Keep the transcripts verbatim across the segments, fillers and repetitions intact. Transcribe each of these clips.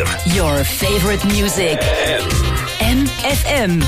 sender. Your favorite music. M F M.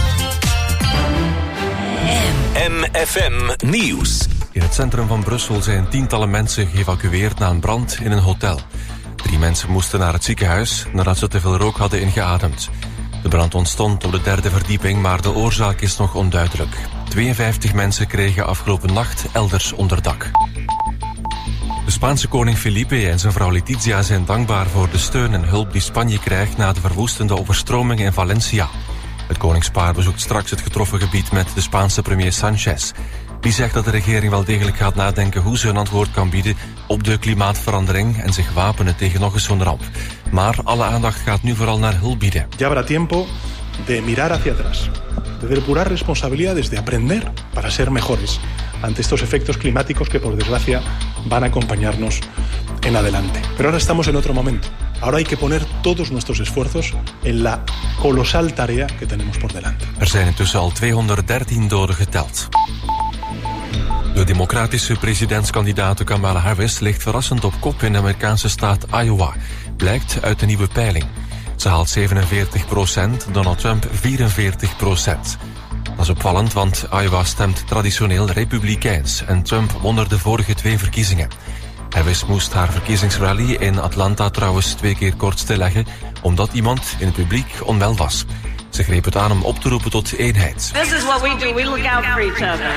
M F M Nieuws. In het centrum van Brussel zijn tientallen mensen geëvacueerd na een brand in een hotel. Drie mensen moesten naar het ziekenhuis nadat ze te veel rook hadden ingeademd. De brand ontstond op de derde verdieping, maar de oorzaak is nog onduidelijk. tweeënvijftig mensen kregen afgelopen nacht elders onderdak. De Spaanse koning Felipe en zijn vrouw Letizia zijn dankbaar voor de steun en hulp die Spanje krijgt na de verwoestende overstromingen in Valencia. Het koningspaar bezoekt straks het getroffen gebied met de Spaanse premier Sanchez. Die zegt dat de regering wel degelijk gaat nadenken hoe ze een antwoord kan bieden op de klimaatverandering en zich wapenen tegen nog eens zo'n ramp. Maar alle aandacht gaat nu vooral naar hulp bieden. Ya habrá tiempo de mirar hacia atrás, de depurar responsabilidades, de aprender para ser mejores ante estos efectos climáticos que por desgracia van a acompañarnos en adelante. Pero ahora estamos en otro momento. Ahora hay que poner todos nuestros esfuerzos en la colosal tarea que tenemos por delante. Er zijn intussen al tweehonderddertien doden geteld. De democratische presidentskandidaat Kamala Harris ligt verrassend op kop in de Amerikaanse staat Iowa, blijkt uit de nieuwe peiling. Ze haalt zevenenveertig procent, Donald Trump vierenveertig procent. Dat is opvallend, want Iowa stemt traditioneel republikeins en Trump won er de vorige twee verkiezingen. Harris moest haar verkiezingsrally in Atlanta trouwens twee keer kort stilleggen, omdat iemand in het publiek onwel was. Ze greep het aan om op te roepen tot eenheid. This is what we do. We look out for each other.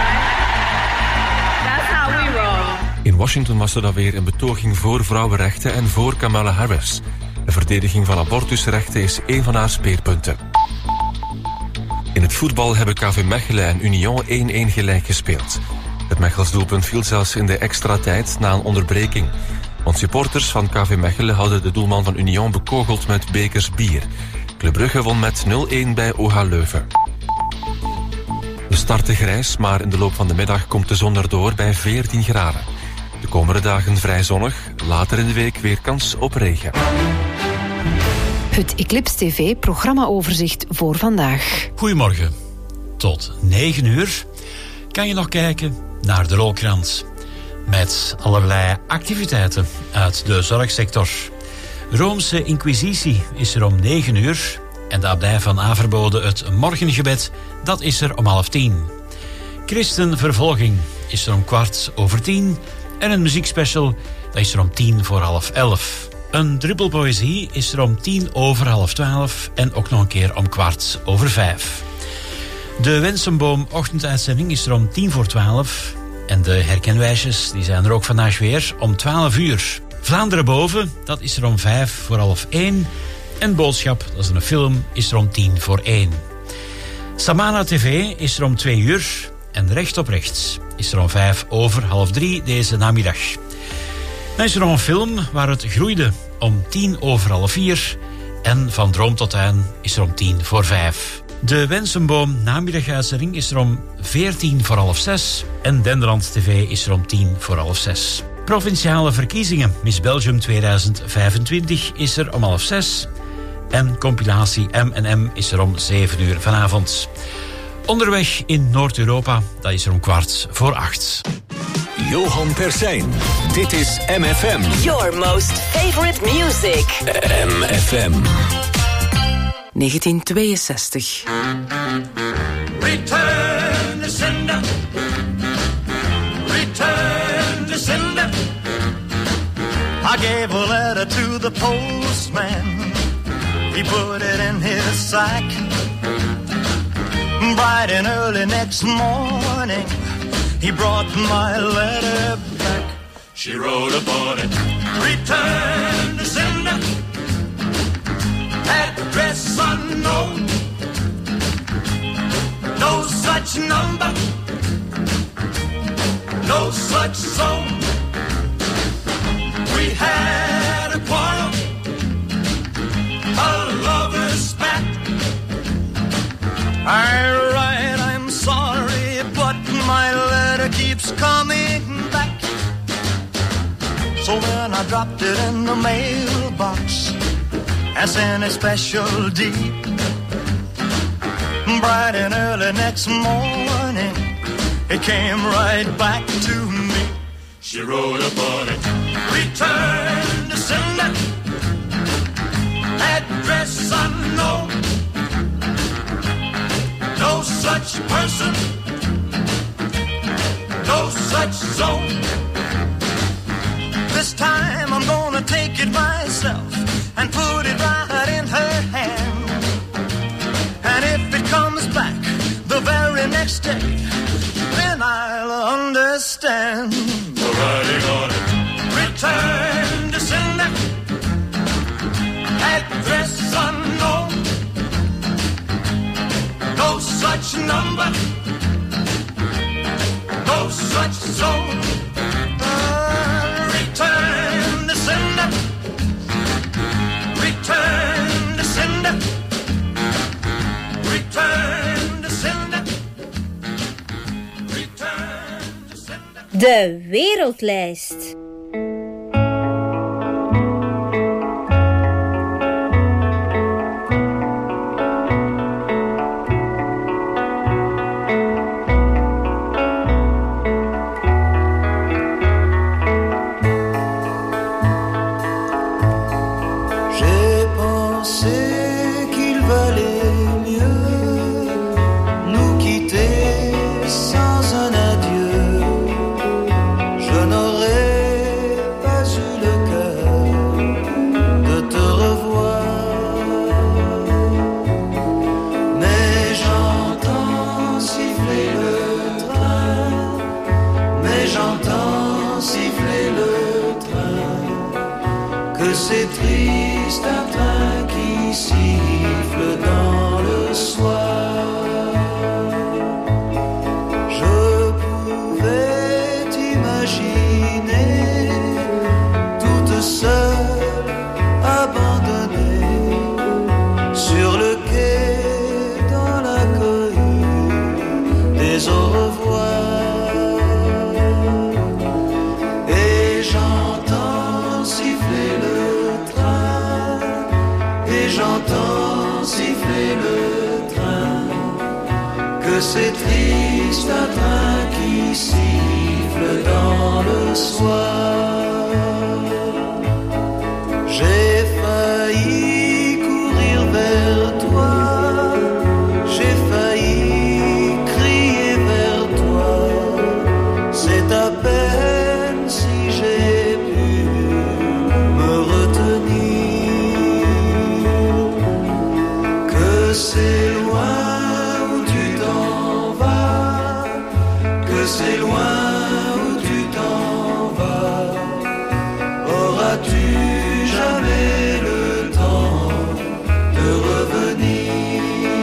That's how we roll. In Washington was er dan weer een betoging voor vrouwenrechten en voor Kamala Harris. De verdediging van abortusrechten is één van haar speerpunten. In het voetbal hebben K V Mechelen en Union één-één gelijk gespeeld. Het Mechels doelpunt viel zelfs in de extra tijd na een onderbreking. Want supporters van K V Mechelen hadden de doelman van Union bekogeld met bekers bier. Club Brugge won met nul-één bij O H Leuven. De start grijs, maar in de loop van de middag komt de zon erdoor bij veertien graden. De komende dagen vrij zonnig, later in de week weer kans op regen. Het Eclipse T V-programmaoverzicht voor vandaag. Goedemorgen. Tot negen uur kan je nog kijken naar de Rolkrant. Met allerlei activiteiten uit de zorgsector. Roomse Inquisitie is er om negen uur. En de abdij van Averbode, het morgengebed, dat is er om half tien. Christenvervolging is er om kwart over tien. En een muziekspecial, dat is er om tien voor half elf. Een druppelpoëzie is er om tien over half twaalf. En ook nog een keer om kwart over vijf. De Wensenboom ochtenduitzending is er om tien voor twaalf. En de herkenwijsjes die zijn er ook vandaag weer om twaalf uur. Vlaanderen boven, dat is er om vijf voor half één. En Boodschap, dat is een film, is er om tien voor één. Samana T V is er om twee uur. En Recht op Rechts is er om vijf over half drie deze namiddag. Dan is er nog een film waar het groeide om tien over half vier. En Van Droom tot Tuin is er om tien voor vijf. De Wensenboom namiddaguitzending is er om veertien voor half zes. En Denderland T V is er om tien voor half zes. Provinciale verkiezingen Miss Belgium tweeduizend vijfentwintig is er om half zes. En compilatie M en M is er om zeven uur vanavond. Onderweg in Noord-Europa, dat is er om kwart voor acht. Johan Persijn, dit is M F M. Your most favorite music. M F M. negentien tweeënzestig. Return the sender. Return the sender. I gave a letter to the postman. He put it in his sack. Bright and early next morning, he brought my letter back. She wrote upon it, return the sender. Address unknown. No such number. No such zone. We had a quarrel, a lover's spat. I write, I'm sorry, but my letter keeps coming back. So then I dropped it in the mailbox and sent a special deed. Bright and early next morning, it came right back to me. She wrote upon it, return the sender. such person, no such zone. This time I'm gonna take it myself and put it right in her hand. And if it comes back the very next day, then I'll understand. The writing on it. Return to sender. Address unknown. No such number. No such zone. Uh, return to sender. Return to sender. Return to sender. Return to sender. De wereldlijst. C'est triste un train qui siffle dans le soir. J'ai failli courir vers toi, j'ai failli crier vers toi. C'est à peine si j'ai pu me retenir, que c'est loin. C'est loin où tu t'en vas. Auras-tu jamais le temps de revenir?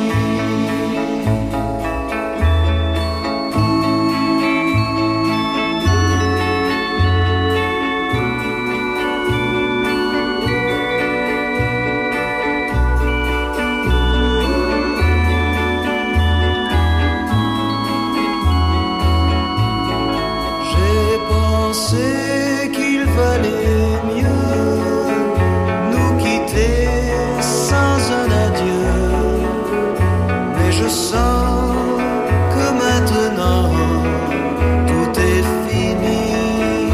C'est qu'il valait mieux nous quitter sans un adieu. Mais je sens que maintenant tout est fini.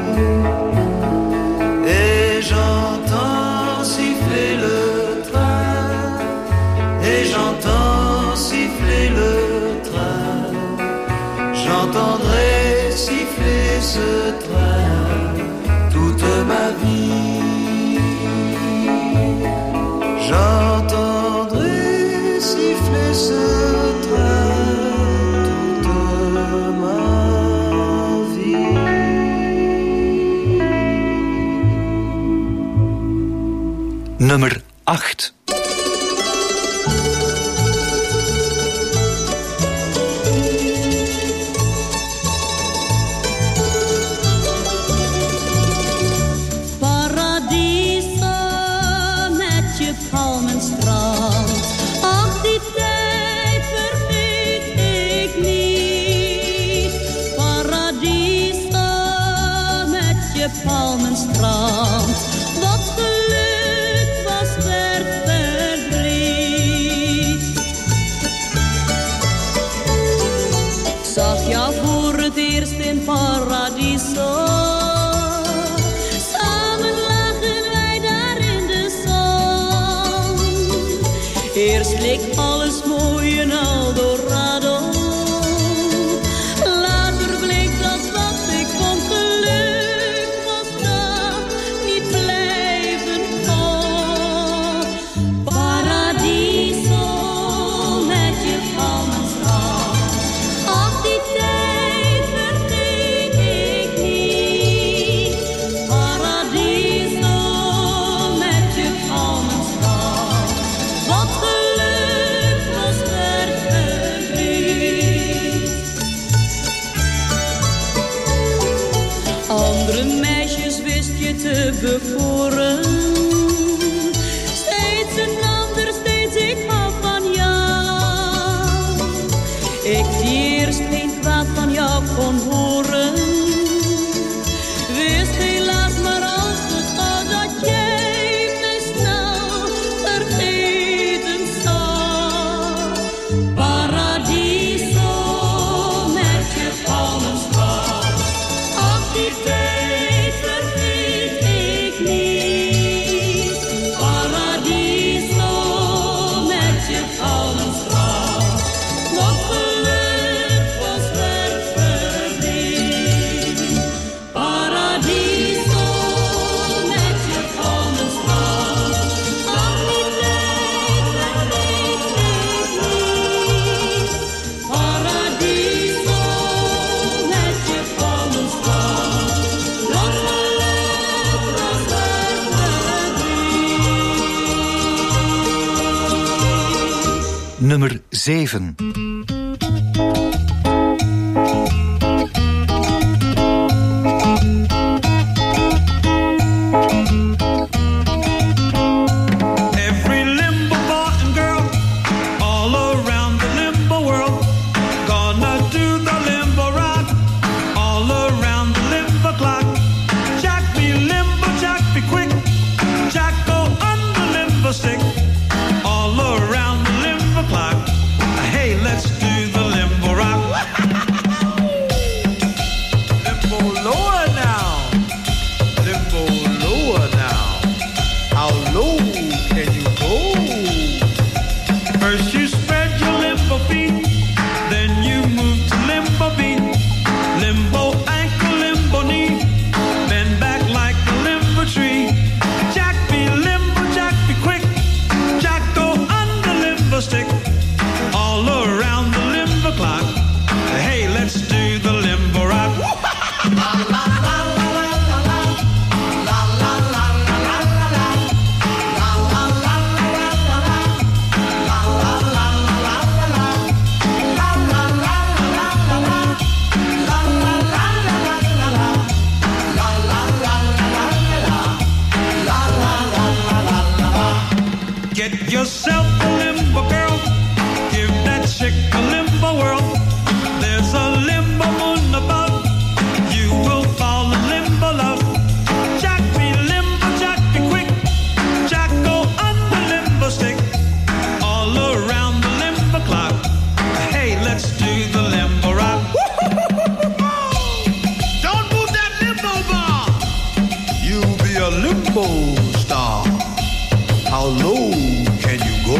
Et j'entends siffler le train, et j'entends siffler le train. J'entendrai siffler ce train toute ma vie. J'entendrai siffler ce train toute ma vie. Nummer acht. Palmenstrand, wat geluk was, werd verdriet. Ik zag jou voor het eerst in Paradiso. Samen lagen wij daar in de zon. Eerst leek alles mooi en Eldorado. Andere meisjes wist je te bekoren. Steeds een ander, steeds ik hou van jou. Ik die eerst geen kwaad van jou kon horen. Wist helaas maar al te gauw dat jij mij snel vergeten zou. Paradiso met je palmenstraat. Ach, die tijd vergeet ik niet. Paradiso met je palmenstraat. Nog geluk was wegverdiend. Paradiso met je palmenstraat. Ach, die tijd vergeet ik niet. Paradiso met je palmenstraat. Nog geluk was wegverdiend. Nummer zeven. Every limbo boy and girl all around the limbo world gonna do the limbo rock all around the limbo clock. Jack be limbo, Jack be quick, Jack go on the limbo stick all around the limbo clock. Hey, let's do the limbo rock. Limbo lower now, limbo lower now. How low can you go? First you spread your limbo feet, then you move to limbo beat. Limbo ankle, limbo knee, bend back like a limbo tree. Jack be limbo, Jack be quick, Jack go on the limbo stick, all around the limbo clock. Hey, let's do the limbo rock. Get yourself a limbo girl, give that chick a limbo world. There's a limbo moon above, you will fall in limbo love. Jack be limbo, Jack be quick, Jack go on the limbo stick, all around the limbo clock. Hey, let's do the limbo rock. Don't move that limbo bar, you'll be a limbo star. How low can you go?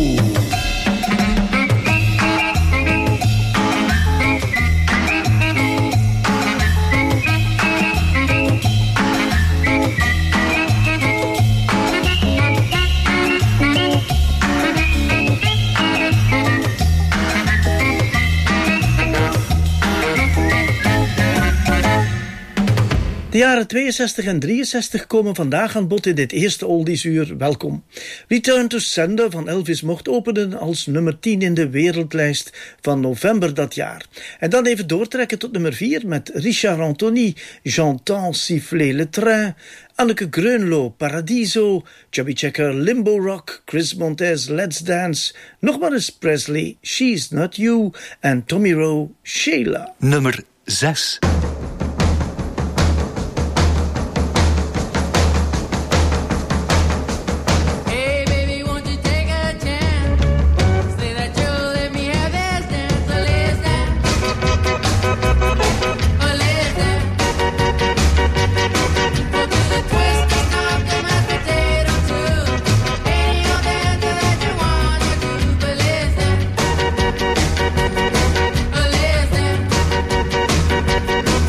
De jaren tweeënzestig en drieënzestig komen vandaag aan bod in dit eerste oldies-uur. Welkom. Return to Sender van Elvis mocht openen als nummer tien in de wereldlijst van november dat jaar. En dan even doortrekken tot nummer vier met Richard Anthony, J'entends siffler le train, Anneke Greunlo, Paradiso, Chubby Checker, Limbo Rock, Chris Montez, Let's Dance, nog maar eens Presley, She's Not You en Tommy Rowe, Sheila. Nummer zes. Listen.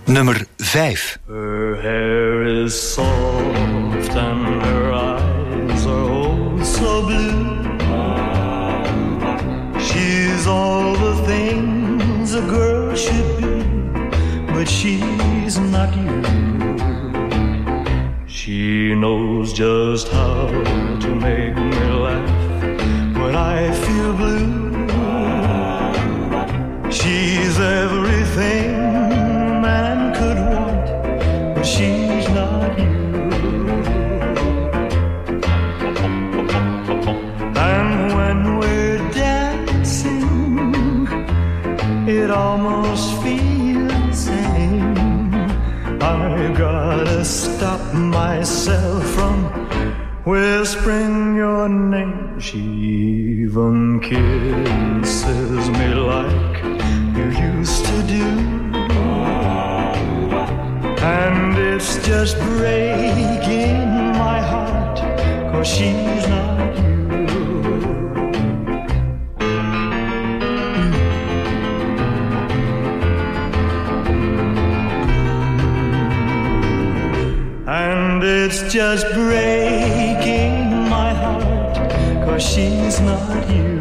Nummer vijf. Her hair is soft and her eyes are oh so blue. She's all the things a girl should be, but she's not you. She knows just how to make me laugh when I feel blue. She's everything a man could want, but she's not you. And when we're dancing, it almost feels the same. I gotta stop myself from whispering your name. She even kisses me like you used to do, and it's just breaking my heart, 'cause she's not you. And it's just breaking my heart, 'cause she's not you.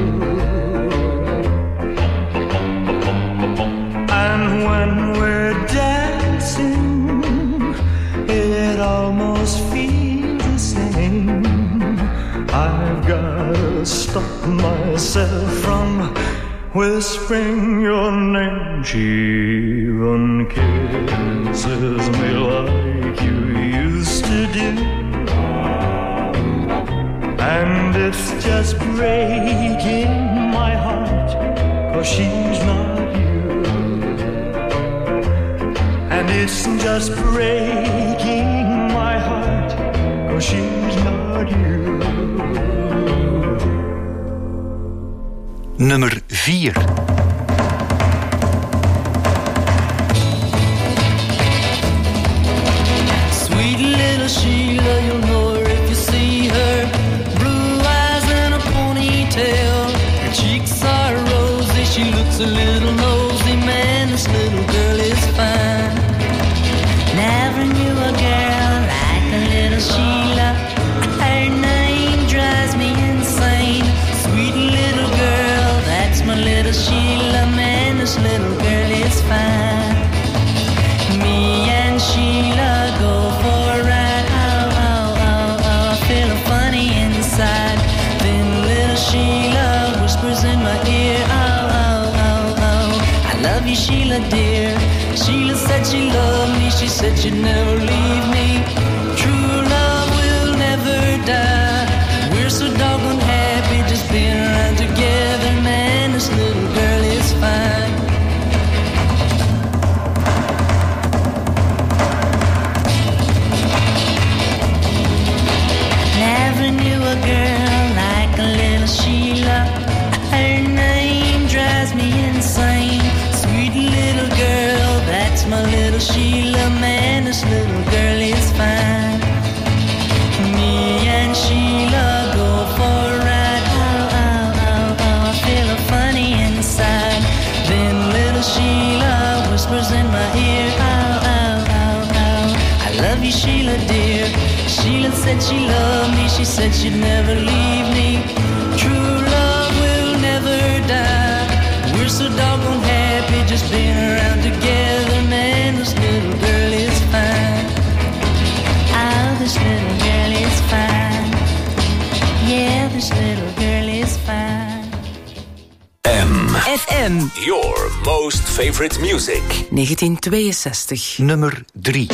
And when we're dancing, it almost feels the same. I've gotta stop myself from whispering your name. She even kisses me like you used to do, and it's just breaking my heart, 'cause she's not you. And it's just breaking my heart, 'cause she's not you. Nummer vier. Sweet little Sheila, you'll know her if you see her. Blue eyes and a ponytail, her cheeks are rosy, she looks a little nosy. Man, this little girl is fine. Never knew a girl like a little Sheila. Her name drives me insane. Sweet little girl, that's my little Sheila. Man, this little girl is fine. Me and Sheila go for a ride. Oh, oh, oh, oh, I feel funny inside. Then little Sheila whispers in my ear. Oh, oh, oh, oh, I love you, Sheila dear. Sheila said she loved me. She said she'd never leave me. True love will never die. We're so doggone happy just being around together. Man, this little girl is fine. Never knew a girl like a little Sheila. Her name drives me insane. Sweet little girl, that's my little Sheila. Man, this little girl is fine. Me and Sheila go for a ride. Oh, oh, oh, oh, I feel funny inside. Then little Sheila whispers in my ear. Oh, oh, oh, oh, I love you, Sheila dear. Sheila said she loved me. She said she'd never leave me. True love will never die. We're so doggone happy just being around together. Man, this little girl is fine. Oh, this little girl is fine. Yeah, this little girl is fine. M. F M. Your most favorite music. negentien tweeënzestig. Nummer drie.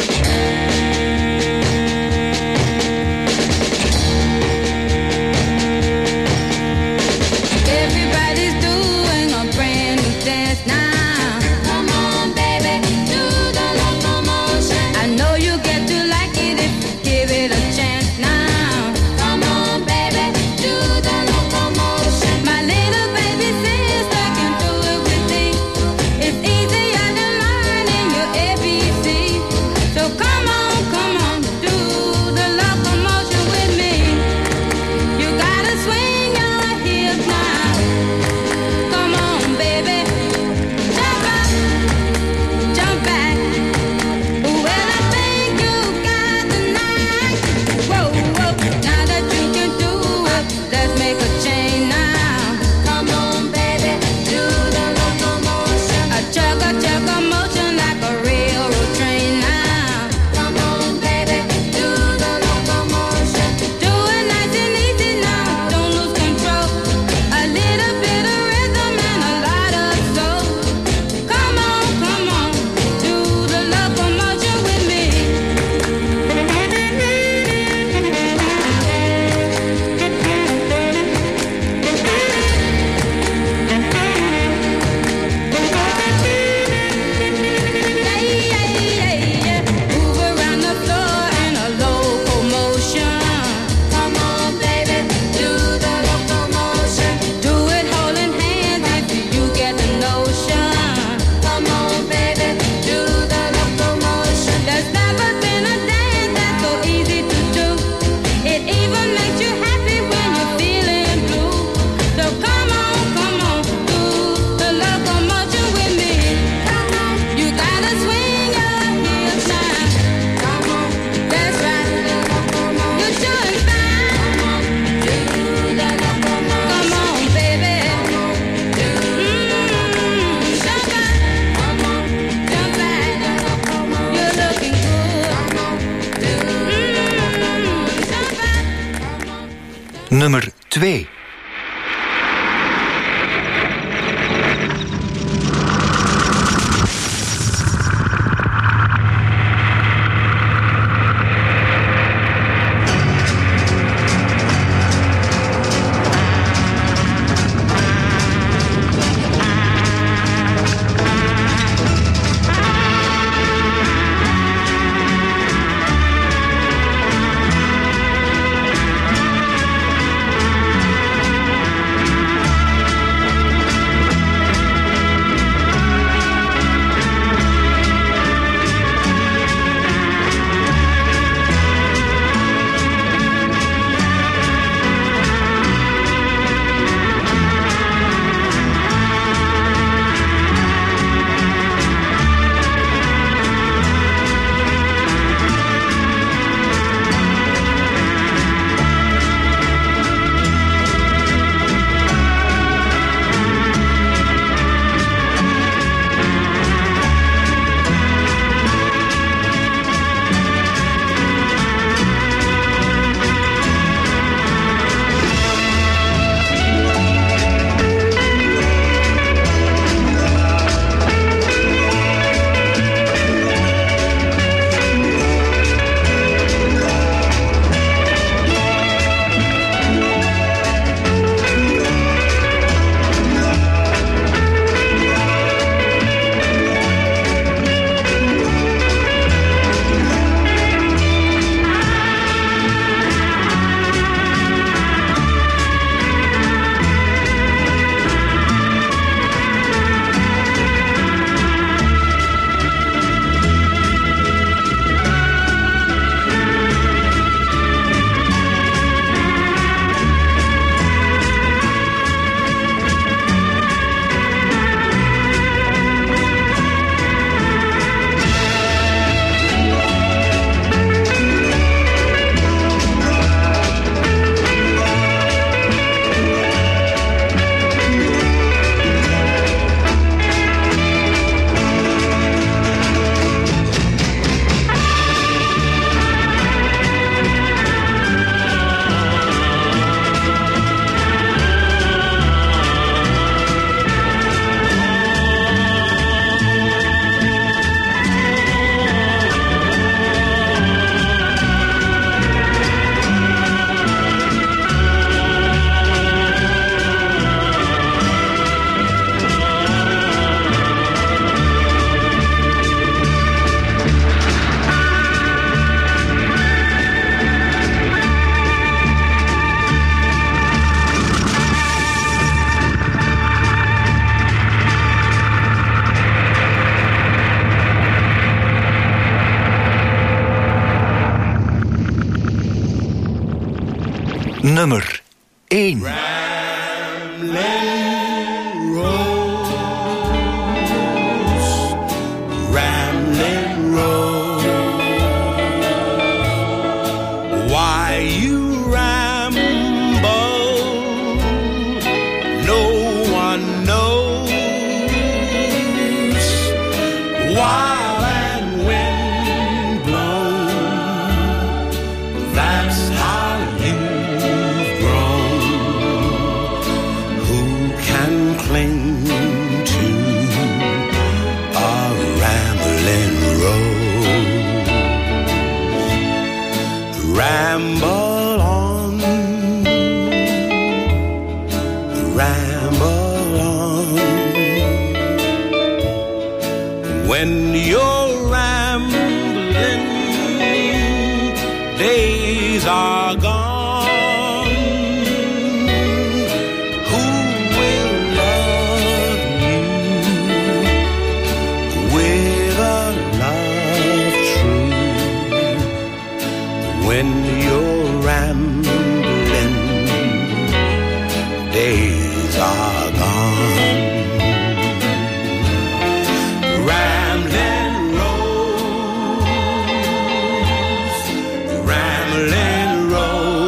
Everybody's doing a brand new dance now. Come on, baby, do the locomotion. I know you get to like it if you give it a chance now. Come on, baby, do the locomotion. My little baby sister can do it with me. It's easier than learning your A B C. So come on, come on, do the locomotion with me. You gotta swing your hips now. Come on, baby. Nummer twee. Nummer één. Ramble on, ramble on. When you're rambling, days are gone. Who will love you with a love true? When you're rambling, days are gone. Rambling rose, rambling rose.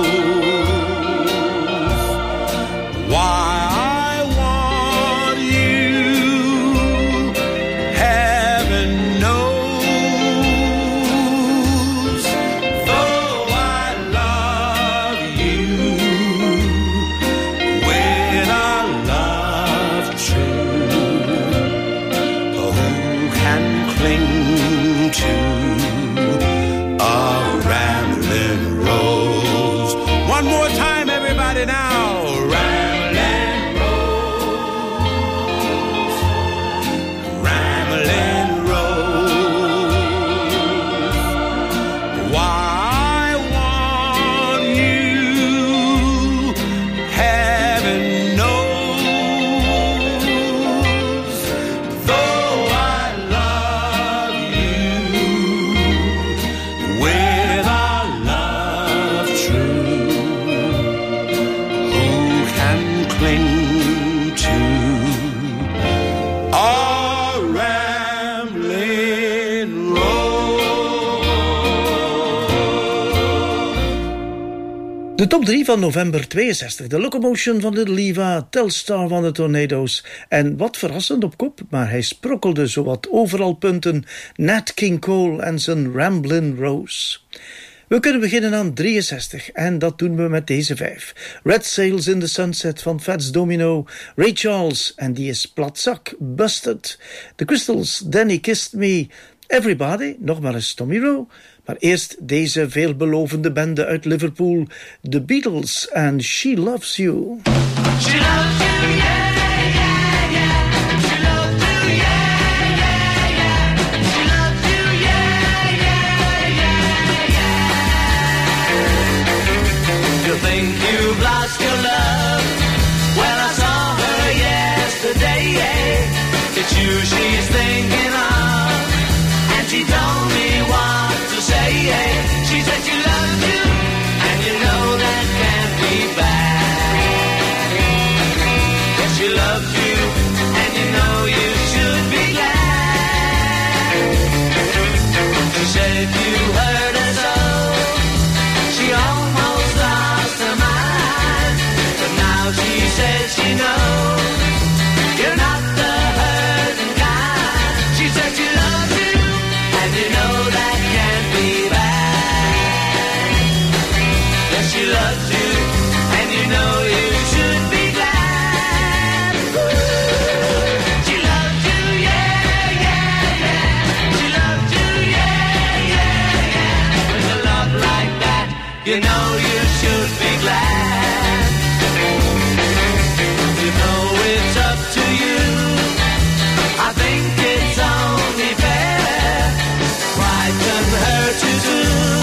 De top drie van november tweeënzestig. De Locomotion van de Liva, Telstar van de Tornado's. En wat verrassend op kop, maar hij sprokkelde zowat overal punten. Nat King Cole en zijn Ramblin' Rose. We kunnen beginnen aan drieënzestig en dat doen we met deze vijf. Red Sails in the Sunset van Fats Domino, Ray Charles en die is platzak, Busted. The Crystals, Danny Kissed Me, Everybody, nog maar eens Tommy Rowe. Maar eerst deze veelbelovende bende uit Liverpool, The Beatles en She Loves You. She loves you, yeah. Think you've lost your love? Well, I saw her yesterday. It's you she's thinking of, and she told me what to say. She said she loves you, and you know that can't be bad. Yes, she loves you, and you know you should be glad. She said you hurt her so, she almost lost her mind, but now she says she knows you're not the hurting kind. She said she loves you, and you know that can't be bad. Yes, she loves you, and you know you should be glad. She loves you, yeah, yeah, yeah. She loves you, yeah, yeah, yeah. With a love like that, you know you should be glad. You know it's up to you. I think it's only fair. Pride can hurt you too.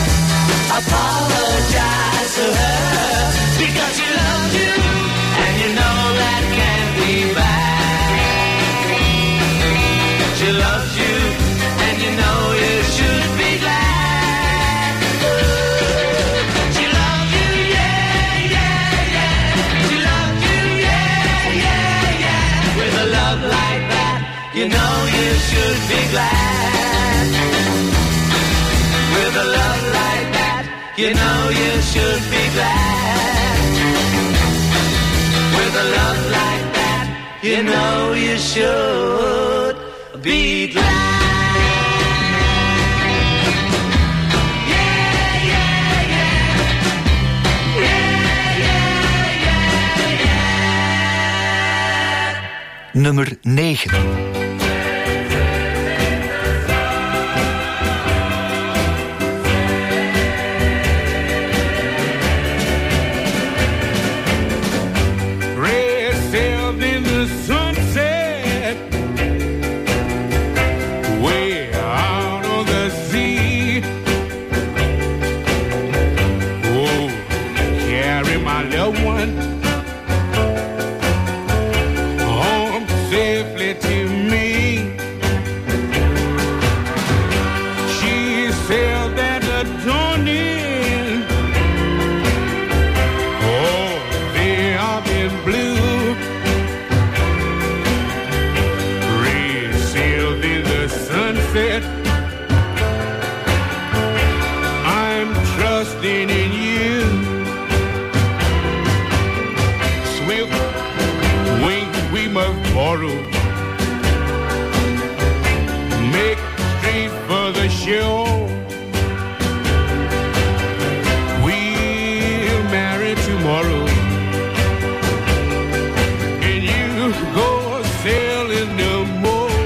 Apologize to her, because she loves you, and you know that can't be bad. She loves you, and you know you should be glad. She loves you, yeah, yeah, yeah. She loves you, yeah, yeah, yeah. With a love like that, you know you should be glad. With a love like that, you know you should be glad. With a love like that, you know you should be glad. Nummer negen. Red sails in the sunset, way out on the sea. Oh, carry my little one home safely to me. She sailed at the dawning. Oh, they are in blue. Red sailed in the sunset. I'm trusting in you. Swift wings we must borrow. Make straight for the shore. We'll marry tomorrow, and you go sailing no more.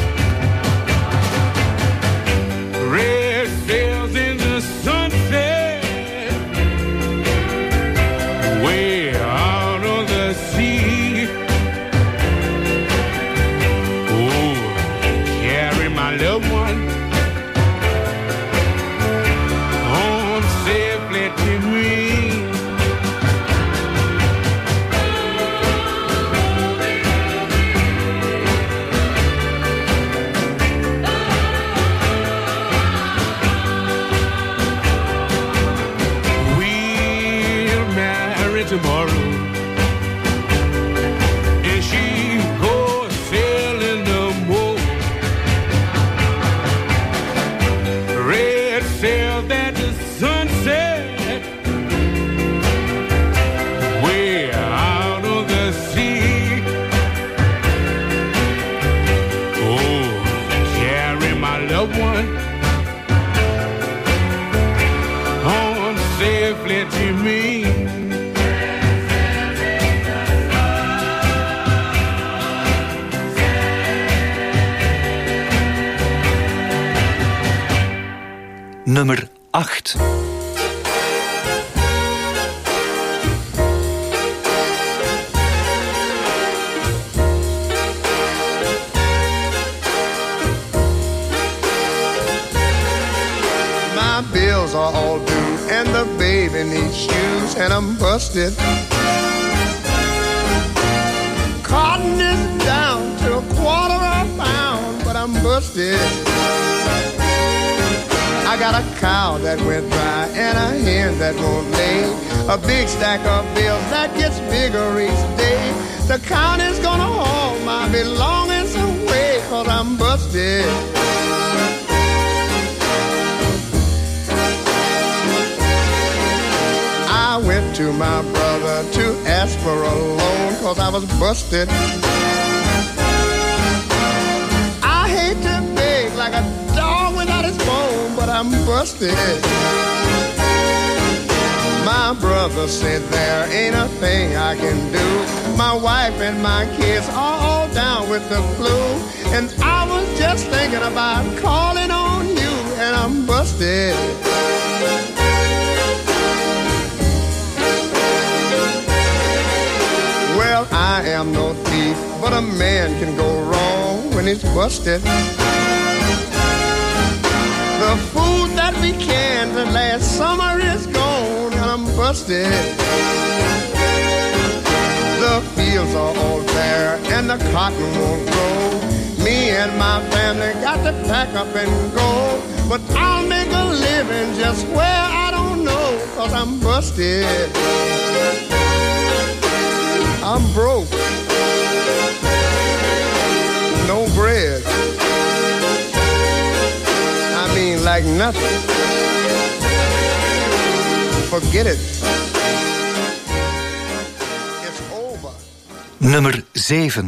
Red sails in the sunset, way out on the sea. Oh, carry my loved one home safely to me. We'll marry tomorrow, and she goes sailing no more. nummer acht. My bills are all due and the baby needs shoes and I'm busted. Cotton is down to a quarter of a pound, but I'm busted. I got a cow that went dry and a hen that won't lay. A big stack of bills that gets bigger each day. The county's gonna haul my belongings away 'cause I'm busted. I went to my brother to ask for a loan 'cause I was busted. I hate to beg like a dog without his bone, but I'm busted. My brother said there ain't a thing I can do. My wife and my kids are all down with the flu. And I was just thinking about calling on you, and I'm busted. Well, I am no thief, but a man can go wrong when he's busted. The food that we canned last summer is gone, and I'm busted. The fields are all bare, and the cotton won't grow. Me and my family got to pack up and go. But I'll make a living just where I don't know, 'cause I'm busted. I'm broke. No bread. I mean, like nothing. Forget it. It's over. Nummer zeven.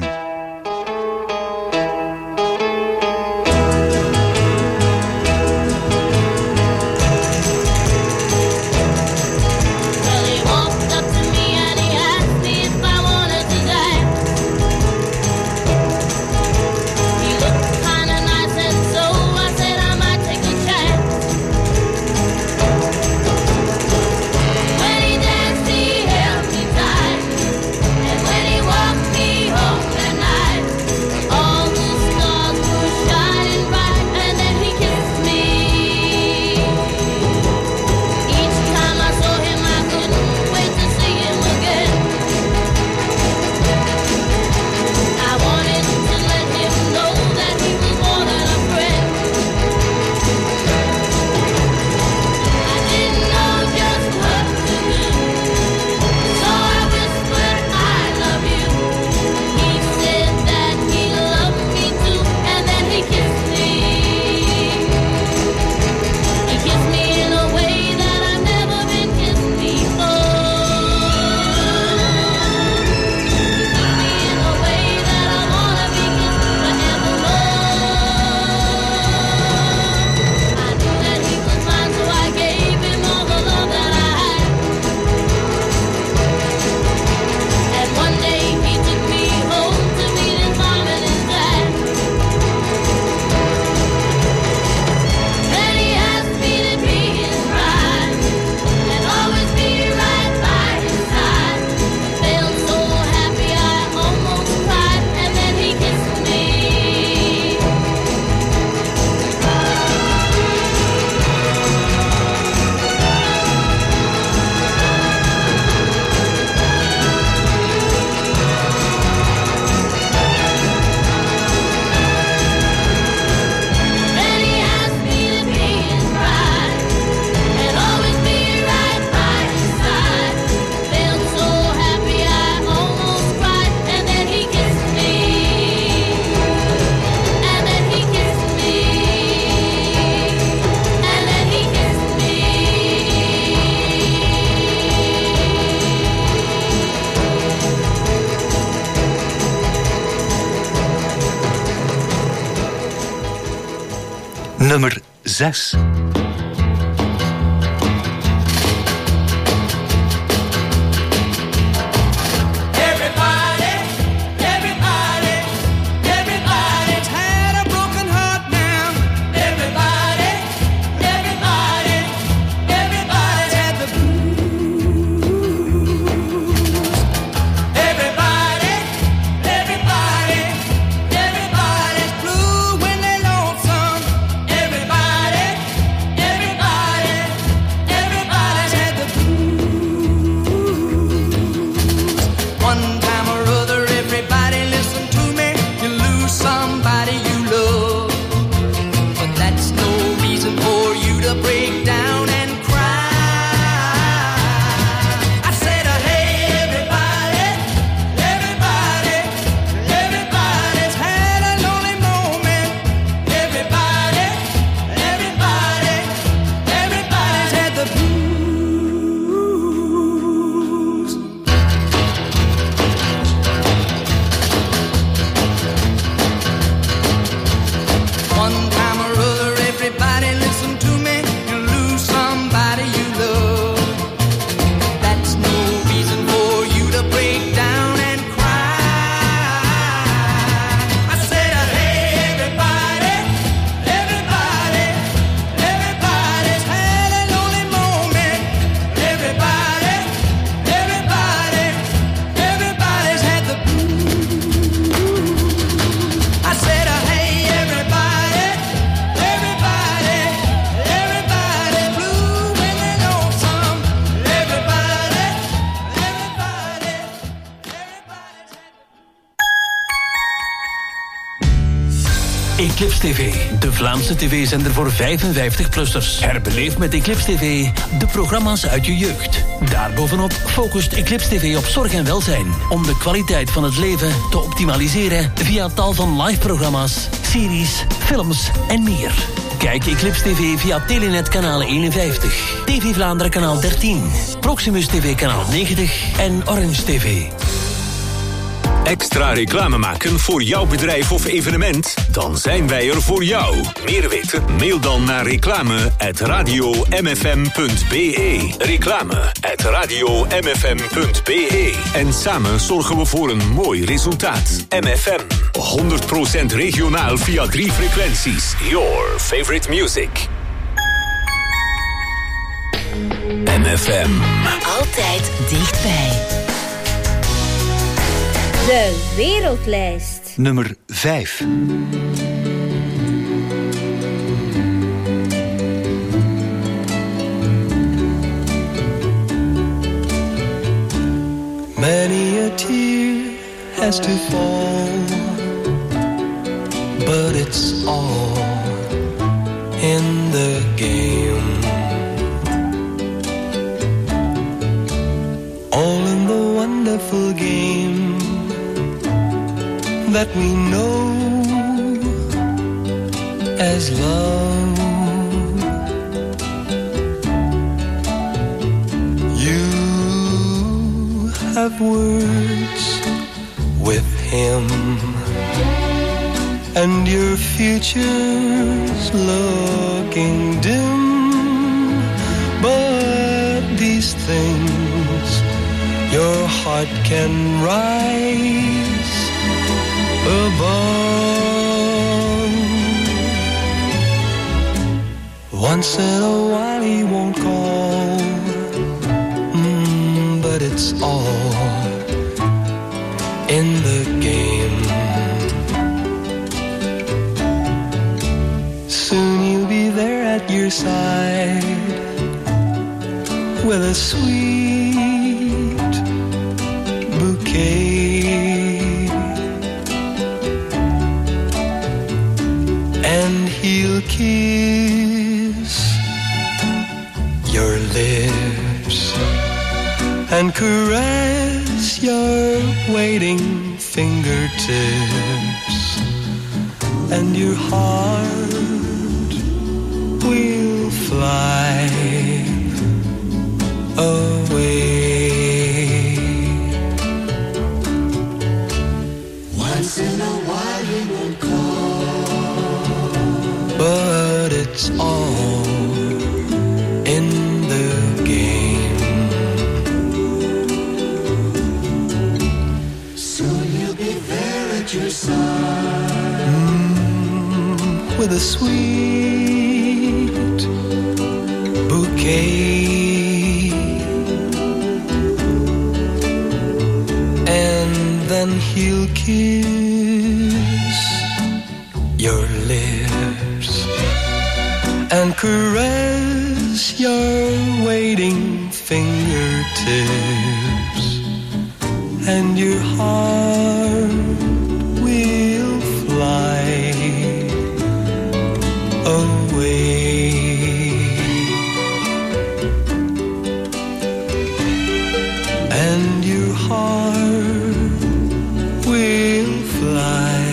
Nummer zes. Everybody, everybody's had a broken heart now. Everybody, everybody. One time or other, everybody listen to me. You lose somebody you love. That's no reason for you to break down and cry. I said, hey, everybody, everybody, everybody's had a lonely moment. Everybody, everybody, everybody's had the blues. I said, hey, everybody, everybody, everybody blue when they know some. Everybody, everybody, everybody's Eclipse T V, de Vlaamse tv-zender voor vijfenvijftig-plussers. Herbeleef met Eclipse T V de programma's uit je jeugd. Daarbovenop focust Eclipse T V op zorg en welzijn, om de kwaliteit van het leven te optimaliseren via tal van live-programma's, series, films en meer. Kijk Eclipse T V via Telenet kanaal eenenvijftig, T V Vlaanderen kanaal dertien, Proximus T V kanaal negentig en Orange T V. Extra reclame maken voor jouw bedrijf of evenement? Dan zijn wij er voor jou. Meer weten? Mail dan naar reclame at radio m f m punt b e. Reclame at radio m f m punt b e. En samen zorgen we voor een mooi resultaat. M F M, honderd procent regionaal via drie frequenties. Your favorite music. M F M. Altijd dichtbij. De wereldlijst. Nummer vijf. Many a tear has to fall, but it's all in the game. All in the wonderful game that we know as love. You have words with him, and your future's looking dim. But these things your heart can rise above. Once in a while he won't call, mm, but it's all in the game. Soon he'll be there at your side with a sweet bouquet. And he'll kiss your lips and caress your waiting fingertips, and your heart will fly away. Once in a while he won't call, but it's all in the game. Soon he'll be there at your side, mm, with a sweet bouquet. And then he'll kiss your lips and caress your waiting fingertips, and your heart will fly away. And your heart will fly,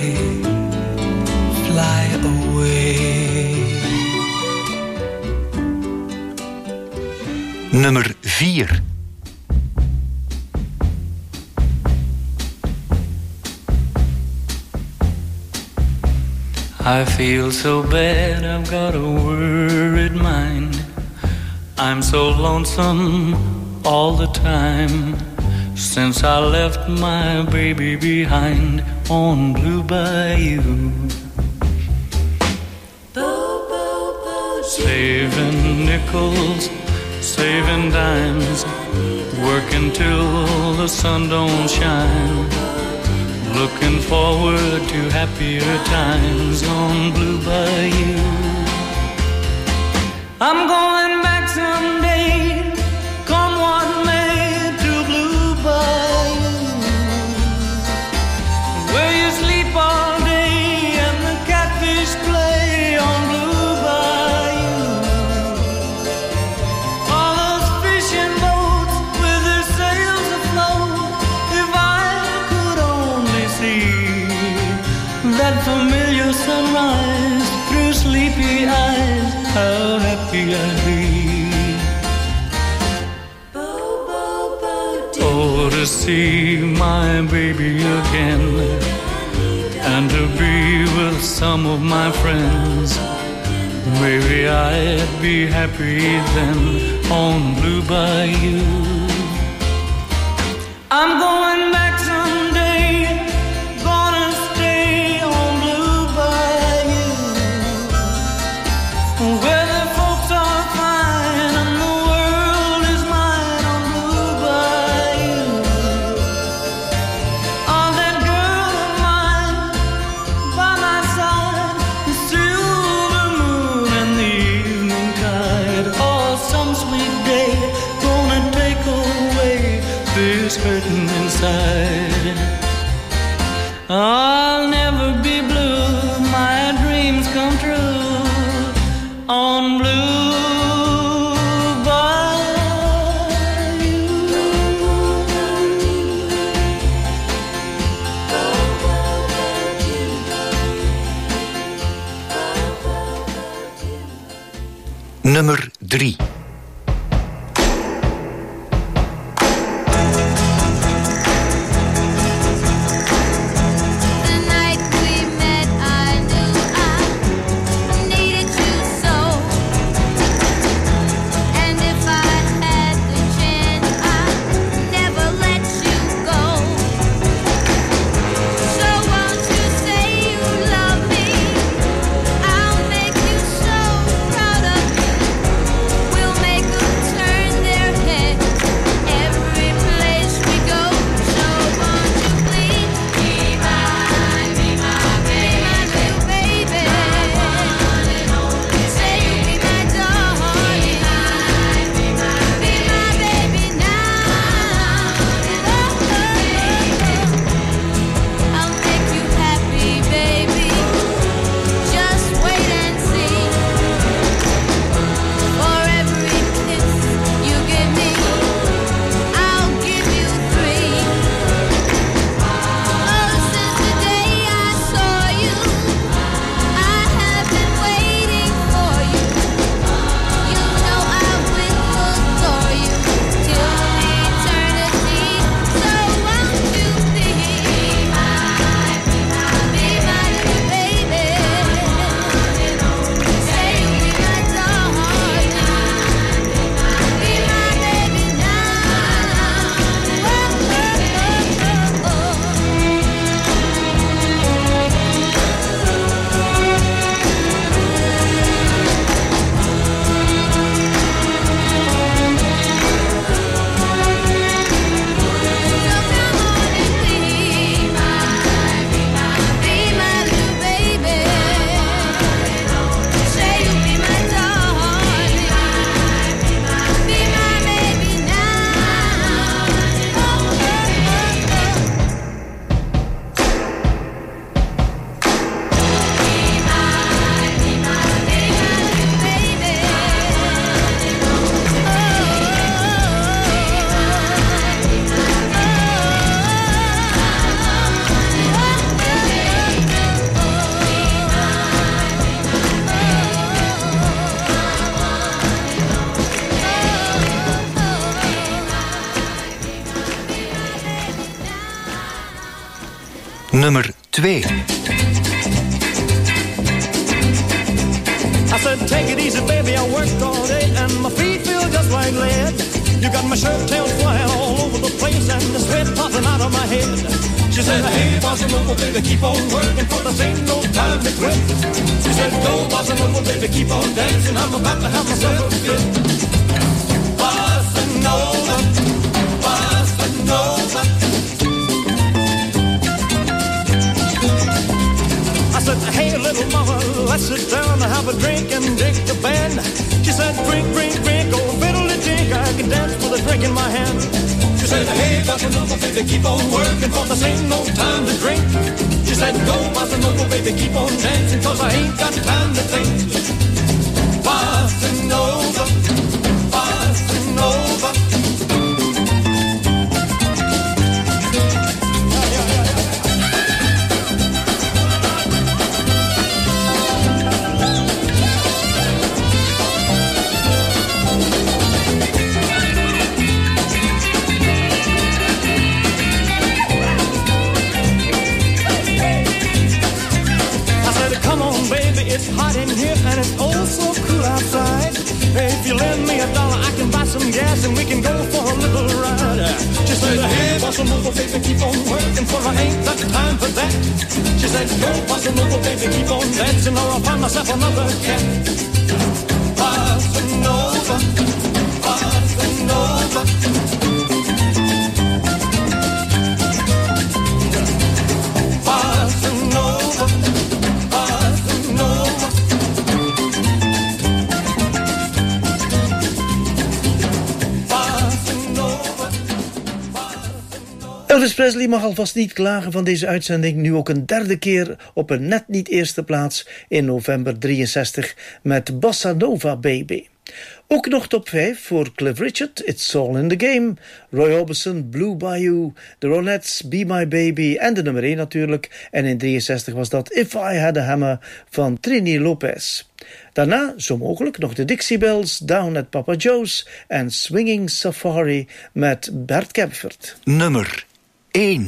fly away. Nummer vier. I feel so bad, I've got a worried mind. I'm so lonesome all the time since I left my baby behind on Blue Bayou. Saving nickels, saving dimes, working till the sun don't shine. Looking forward to happier times on Blue Bayou. I'm going back someday, come what may, to Blue Bayou, where you sleep all day and the catfish play on Blue Bayou. All those fishing boats with their sails afloat, if I could only see that familiar sunrise through sleepy eyes, how happy I'd be. Oh, to see my baby again and to be with some of my friends. Maybe I'd be happy then on Blue Bayou. I'm going back someday, gonna stay on Blue Bayou, where the folks are fine and the world is mine on Blue Bayou. Oh, that girl of mine by my side, the silver moon and the evening tide. Oh, some sweet day gonna take away this hurting inside. I'll never be blue, my dreams come true on Blue Bayou. Nummer drie. Nummer twee. said, take it easy, baby, I worked all day and my feet feel just like lead. You got my shirt tails flying all over the place and the sweat popping out of my head. She said, hey, bossa nova, baby, keep on working, for this ain't no time to quit. She said, go, bossa nova, baby, keep on dancing, I'm about to have myself a fit. Bossa nova, bossa nova. I said, hey, little mama, let's sit down and have a drink and dig the band. She said, drink, drink, drink, oh, fiddly drink, I can dance with a drink in my hand. She said, hey, bossa nova, baby, keep on working, for this ain't no time to drink. She said, go, bossa nova, baby, keep on dancing, cause I ain't got time to think. Bossa nova, bossa nova. It's hot in here and it's oh so cool outside. If you lend me a dollar, I can buy some gas and we can go for a little ride. She said, hey, bossa nova, baby, keep on working, for I ain't got time for that. She said, go, bossa nova, baby, keep on dancing, or I'll find myself another cat. Bossa nova, bossa nova. Bossa nova. Elvis Presley mag alvast niet klagen van deze uitzending, nu ook een derde keer op een net niet eerste plaats in november drieënzestig met Bossa Nova Baby. Ook nog top vijf voor Cliff Richard, It's All in the Game, Roy Orbison, Blue Bayou, The Ronettes, Be My Baby en de nummer één natuurlijk. En in drieënzestig was dat If I Had a Hammer van Trini Lopez. Daarna, zo mogelijk, nog de Dixie Bells, Down at Papa Joe's en Swinging Safari met Bert Kempfert. Nummer één.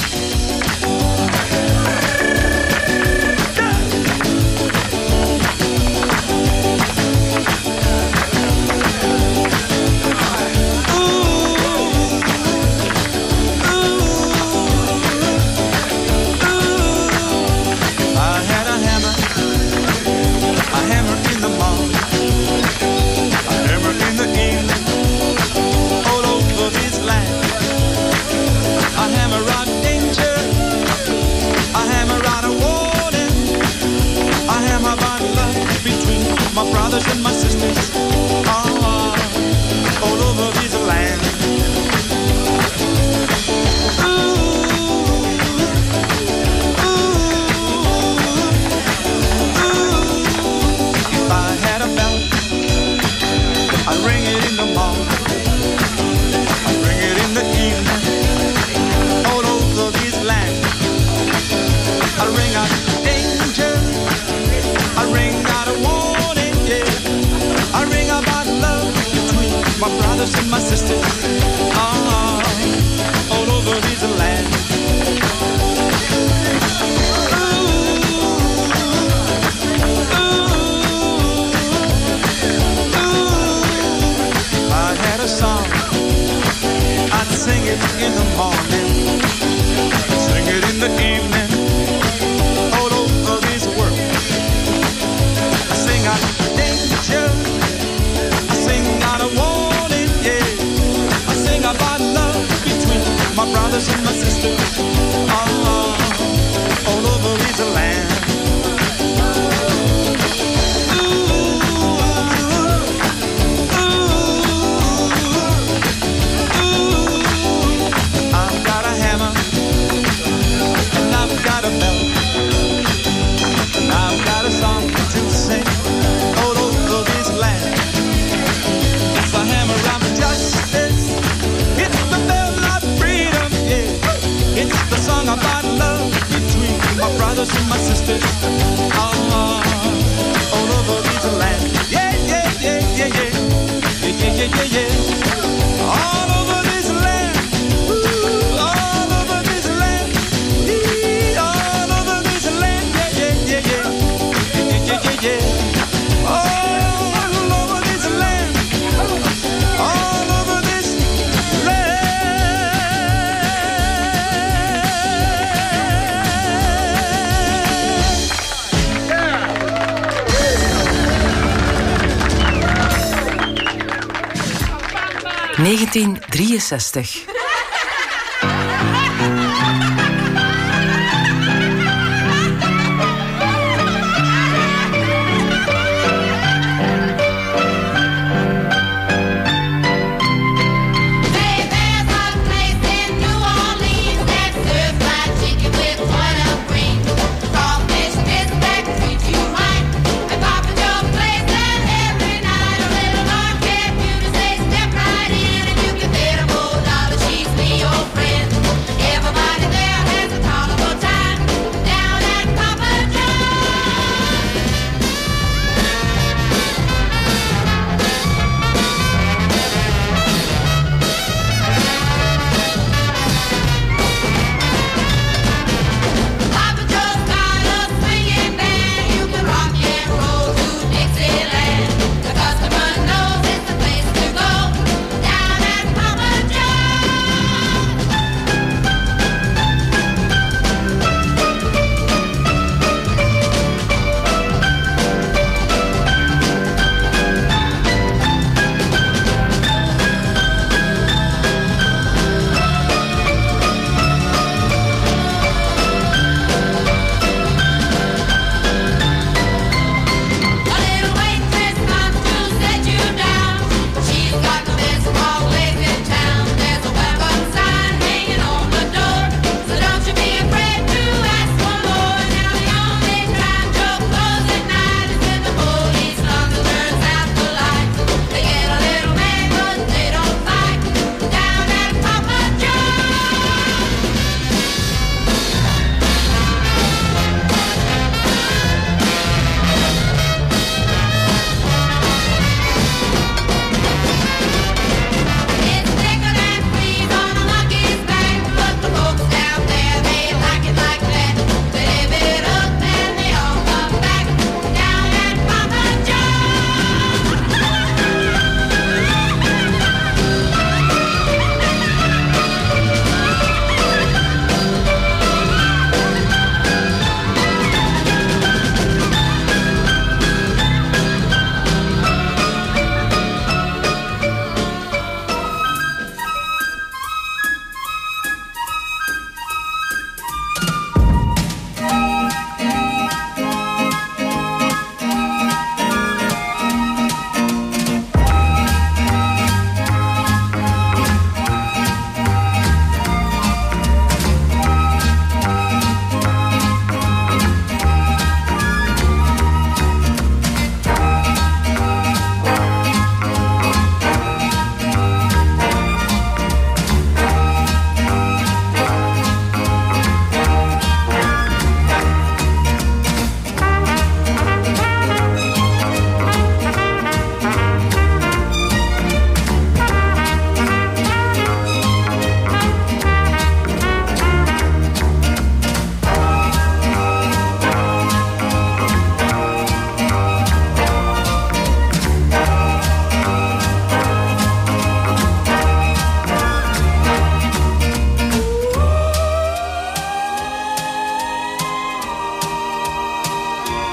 My brothers and my sisters, oh, all over this land. Ooh, ooh, ooh. If I had a bell, I'd ring it in the morning, I'd ring it in the evening, all over this land. I ring out danger, I ring out a warning. I ring about love between my brothers and my sisters, ah, all over this land. Ooh, ooh, ooh. If I had a song, I'd sing it in the morning, I'd sing it in the evening, all over this world. I sing out danger, I sing out a warning, yeah. I sing about love between my brothers and my sisters, oh, all over this land. Ooh, ooh, ooh. negentien drieënzestig.